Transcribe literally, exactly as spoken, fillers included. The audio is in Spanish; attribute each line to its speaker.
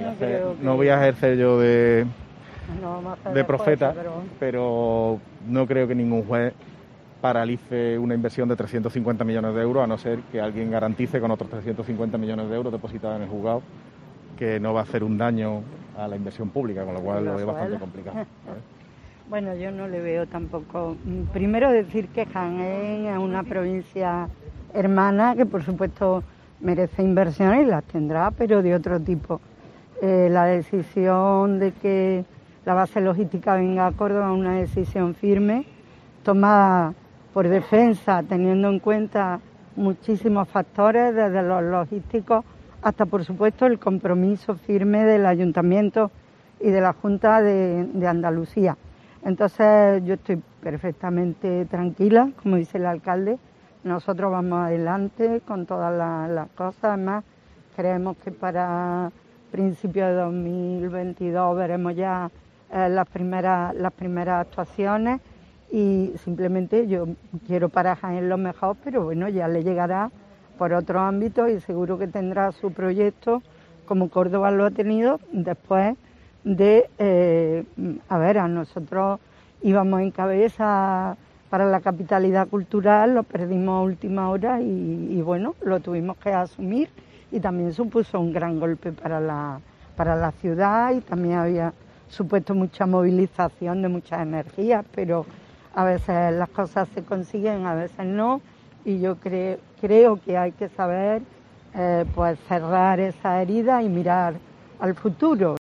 Speaker 1: no,
Speaker 2: hacer,
Speaker 1: creo que...
Speaker 2: no voy a ejercer yo de,
Speaker 1: no vamos a hacer
Speaker 2: de profeta,
Speaker 1: jueces, pero...
Speaker 2: pero no creo que ningún juez paralice una inversión de trescientos cincuenta millones de euros, a no ser que alguien garantice con otros trescientos cincuenta millones de euros depositados en el juzgado que no va a hacer un daño a la inversión pública, con lo cual lo veo bastante complicado, ¿sabes?
Speaker 1: Bueno, yo no le veo tampoco. Primero decir que Jaén es una provincia hermana que por supuesto merece inversiones y las tendrá, pero de otro tipo. Eh, la decisión de que la base logística venga a Córdoba es una decisión firme, tomada por defensa, teniendo en cuenta muchísimos factores, desde los logísticos hasta, por supuesto, el compromiso firme del Ayuntamiento y de la Junta de, de Andalucía. Entonces, yo estoy perfectamente tranquila, como dice el alcalde. Nosotros vamos adelante con todas las, las cosas. Además, creemos que para principios de dos mil veintidós veremos ya eh, las primeras las primeras actuaciones. Y simplemente yo quiero para Jaén lo mejor, pero bueno, ya le llegará por otros ámbitos y seguro que tendrá su proyecto, como Córdoba lo ha tenido, después de, eh, a ver, a nosotros íbamos en cabeza para la capitalidad cultural, lo perdimos a última hora y, y bueno, lo tuvimos que asumir y también supuso un gran golpe para la, para la ciudad y también había supuesto mucha movilización de muchas energías, pero a veces las cosas se consiguen, a veces no, y yo creo, creo que hay que saber eh, pues cerrar esa herida y mirar al futuro.